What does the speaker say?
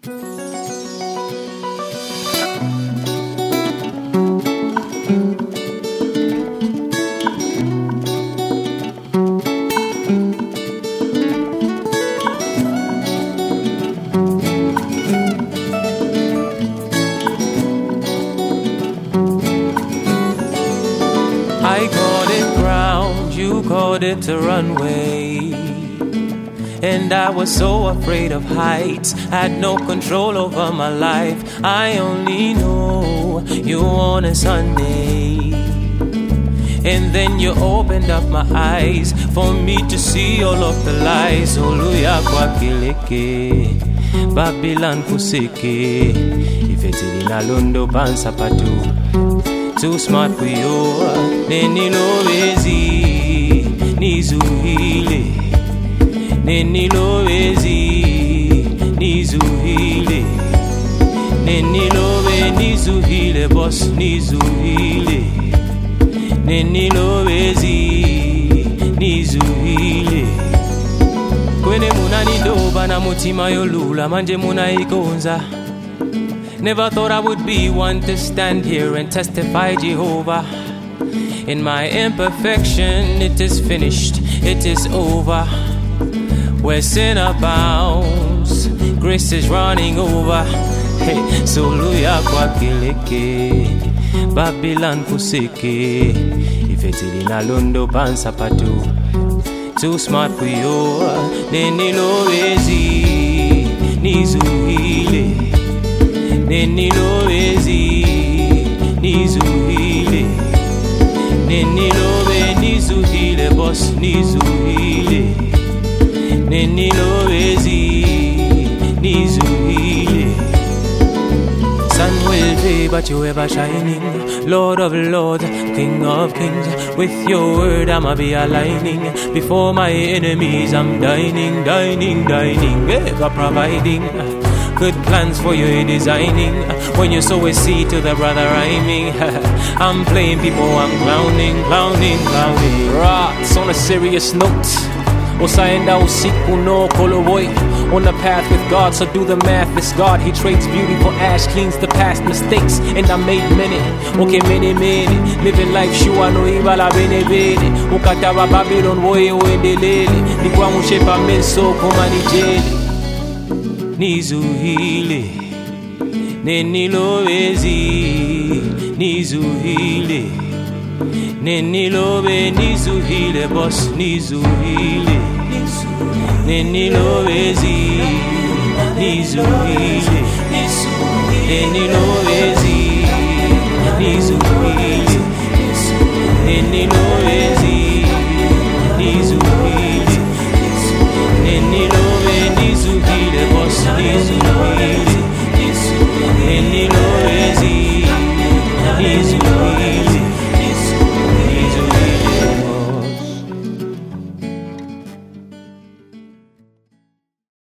I called it ground, you called it a runway. And I was so afraid of heights, had no control over my life. I only know you on a Sunday. And then you opened up my eyes for me to see all of the lies. Oluya kwa kileke, Babylon kuseke. Ifetili na londo pansa patu. Too smart for you, neni lowezi, nizuhile. Neni lowezi, nizuhile. Neni lowe, nizuhile, boss, nizuhile. Neni lowezi, nizuhile. Kwene muna nidoba na mutima yolula, manje muna ikonza. Never thought I would be one to stand here and testify Jehovah. In my imperfection, it is finished, it is over. Where sin abounds, grace is running over. Hey, so luya kwa kileke, Babylon kuseke. Ifetili na londo pansa patu. Too smart for you, neni lowezi, nizuhile. Neni lowezi, nizuhile. Neni lowe, nizuhile, boss, nizuhile. Neni lowezi, nizuhile. Sun will fade, but you ever shining. Lord of lords, King of kings. With your word I'ma be aligning. Before my enemies I'm dining, ever providing. Good plans for you designing. When you sow a seed to the brother rhyming. I'm playing people, I'm clowning. Rocks on a serious note. Usaenda usiku no kolowoi. On the path with God, so do the math. It's God, He trades beauty for ash, cleans the past mistakes, and I made many. Okay, many. Living life, shua no ibala bene. Ukatawa Babylon woye uendelele. Nikwa mushepa menso kumani jeli. Nizuhile, neni lowezi, nizuhile. Neni lowe, nizuhile, boss, nizuhile. Neni lowezi, nizuhile. Neni lowezi, nizuhile.